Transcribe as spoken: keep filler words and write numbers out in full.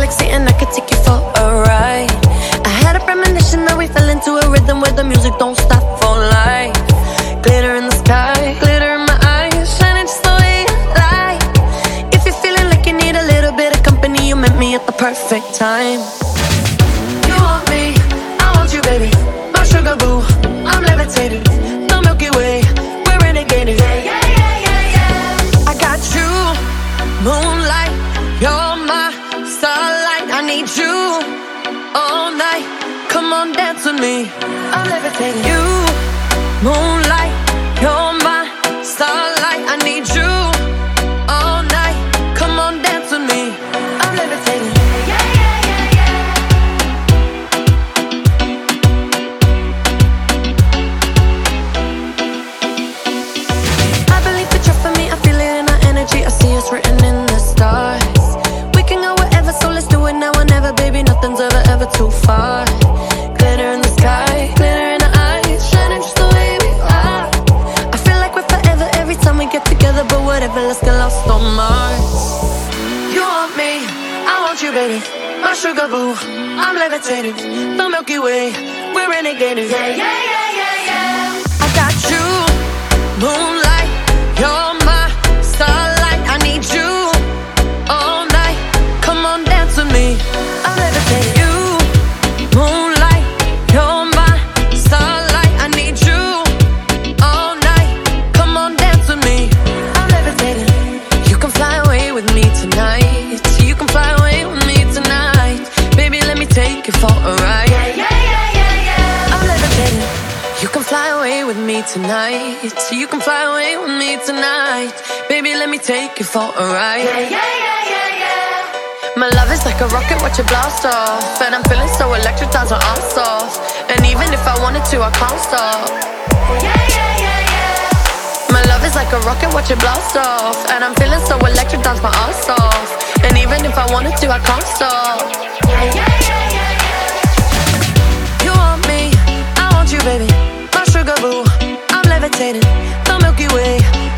backseat and I could take you for a ride. I had a premonition that we fell into a rhythm where the music don't stop for life. Glitter in the sky, glitter in my eyes, shining just the way you like. If you're feeling like you need a little bit of company, you met me at the perfect time. You want me, I want you, baby. My sugar boo, I'm levitating. The Milky Way, we're renegading. Yeah, yeah, yeah, yeah, yeah. I got you, moonlight, you're my starlight. I need you all night. Come on, dance with me. I'm levitating. You, moonlight, you're my starlight. I need you all night. Come on, dance with me. I'm levitating. Yeah, yeah, yeah, yeah. I believe that you're for me. I feel it in our energy. I see us written in the stars. We can go wherever, so let's do it now or never, baby. Nothing's ever, ever too far. Glitter in the sky, glitter in our eyes, shining just the way we are. I feel like we're forever every time we get together, but whatever, let's get lost on Mars. You want me, I want you, baby. My sugar boo, I'm levitating. The Milky Way, we're renegading. Yeah, yeah, yeah, yeah, yeah. I got you, moonlight, you're my starlight. I need you all night. Come on, dance with me. I'm levitating. You, moonlight, you're my starlight. I need you all night. Come on, dance with me. I'm levitating. You can fly away with me tonight. You can fly away with me tonight. Baby, let me take you for a ride. Yeah, yeah, yeah, yeah, yeah. I'm levitating. You can fly away with me tonight. You can fly away with me tonight. Baby, let me take you for a ride. Yeah, yeah, yeah, yeah, yeah. My love is like a rocket, watch it blast off. And I'm feeling so electric, times are on soft. And even if I wanted to, I can't stop. Yeah, yeah, yeah, yeah. My love is like a rocket, watch it blast off. And I'm feeling so electric, dance my ass off. And even if I wanted to, I can't stop. Yeah, yeah, yeah, yeah, yeah. You want me, I want you, baby. My sugar boo, I'm levitating. The Milky Way,